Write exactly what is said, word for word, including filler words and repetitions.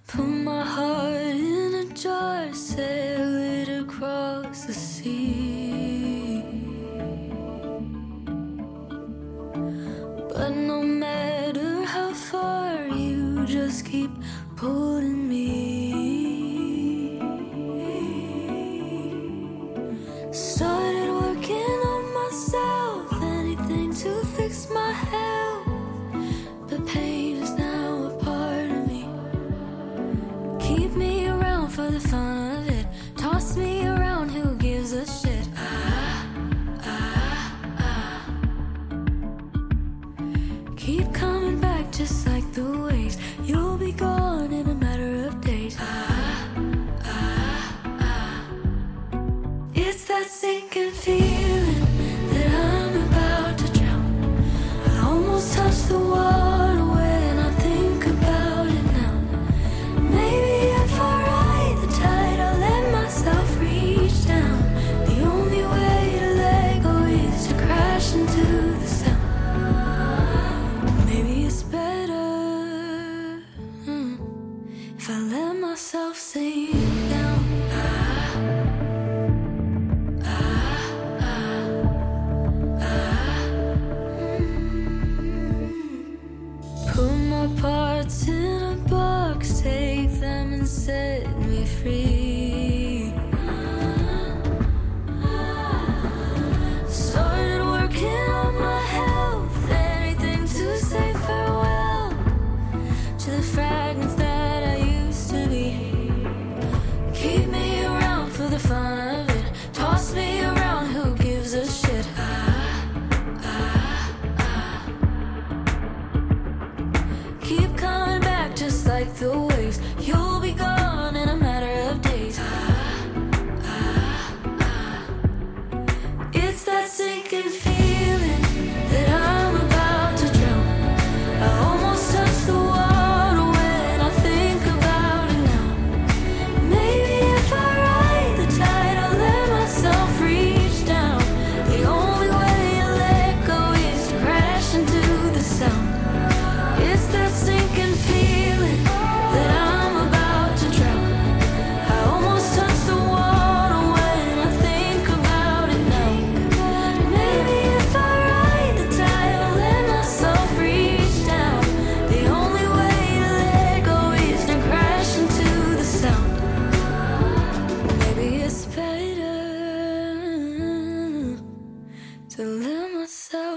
Put my heart in a jar, sail it across the sea. But no matter how far, you just keep pulling me. Started working on myself, anything to fix my health. But pain is now a part of me. Keep me around for the fun of it. Toss me around, who gives a shit? Ah, ah, ah. Keep coming back just like the waves. You'll be gone in a matter of days. Ah, ah, ah. It's that sinking feeling that I'm about to drown. I almost touched the water when I think about it now. Maybe if I ride the tide, I'll let myself reach down. The only way to let go is to crash into the sound. Maybe it's better mm, if I let myself sink down. Ah, ah, ah, ah. Mm. Put my parts in a box, take them and set me free. Started working on my health, anything to say farewell to the fragments that I used to be. Keep me around for the fun of it. Toss me around, who gives a shit? Ah, ah, ah. Keep coming back just like the waves. You'll be gone in a matter of days. Ah, ah, ah. It's that sinking feeling that I'm about to drown. I almost touched the water when I think about it now. Maybe if I ride the tide, I'll let myself reach down. The only way to let go is to crash into the sound. It's that sinking feeling that I'm about to drown. I almost touched the water when I think about it now. Maybe if I ride the tide, I'll let myself reach down. The only way to let go is to crash into the sound. Maybe it's better to let myself